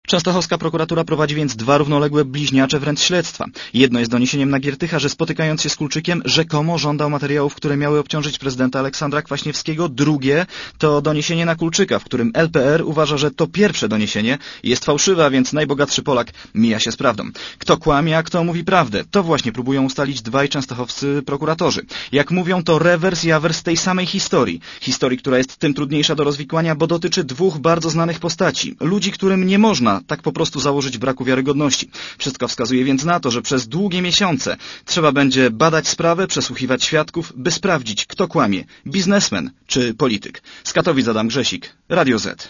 Częstochowska prokuratura prowadzi więc dwa równoległe bliźniacze wręcz śledztwa. Jedno jest doniesieniem na Giertycha, że spotykając się z Kulczykiem rzekomo żądał materiałów, które miały obciążyć prezydenta Aleksandra Kwaśniewskiego. Drugie to doniesienie na Kulczyka, w którym LPR uważa, że to pierwsze doniesienie jest fałszywe, a więc najbogatszy Polak mija się z prawdą. Kto kłamie, a kto mówi prawdę? To właśnie próbują ustalić dwaj częstochowscy prokuratorzy. Jak mówią, to rewers i awers tej samej historii. Historii, która jest tym trudniejsza do rozwikłania, bo dotyczy dwóch bardzo znanych postaci. Ludzi, którym nie można tak po prostu założyć braku wiarygodności. Wszystko wskazuje więc na to, że przez długie miesiące trzeba będzie badać sprawę, przesłuchiwać świadków, by sprawdzić, kto kłamie. Biznesmen czy polityk. Z Katowic Adam Grzesik, Radio Z.